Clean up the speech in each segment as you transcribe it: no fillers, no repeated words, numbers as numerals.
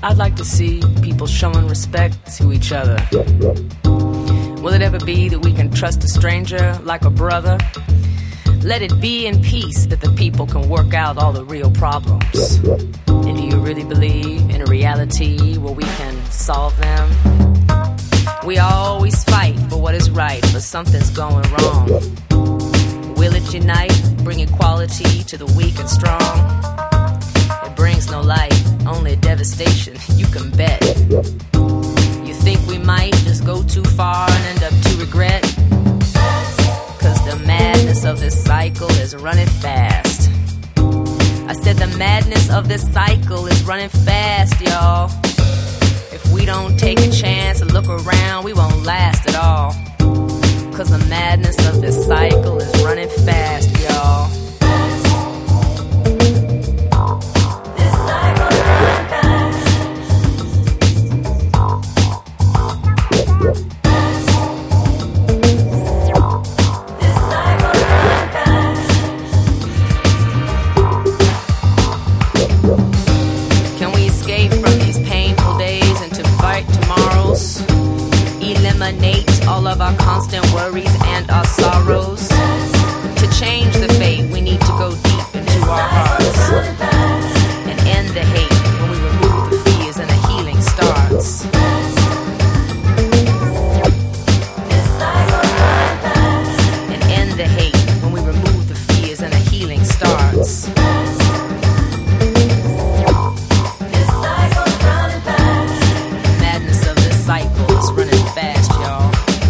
I'd like to see people showing respect to each other. Will it ever be that we can trust a stranger like a brother? Let it be in peace that the people can work out all the real problems. And do you really believe in a reality where we can solve them? We always fight for what is right, but something's going wrong. Will it unite, bring equality to the weak and strong? It brings no light, only devastation, you can bet. You think we might just go too far and end up to regret? Cause the madness of this cycle is running fast. I said the madness of this cycle is running fast, y'all. If we don't take a chance and look around, we won't last at all. Cause the madness of this cycle is running fast, y'all. This cycle is running fast. This cycle is running fast. Can we escape from these painful days and to fight tomorrows? Eliminate all of our constant worries and our sorrows. To change the fate, we need to go deep into our hearts and end the hate when we remove the fears and the healing starts. And end the hate when we remove the fears and the healing starts. Madness of this cycle is running fast, y'all.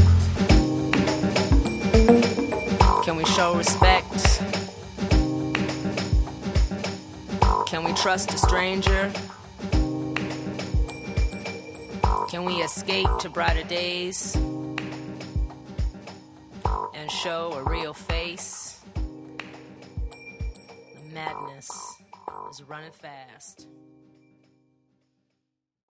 Can we show respect? Can we trust a stranger? Can we escape to brighter days and show a real face? The madness is running fast.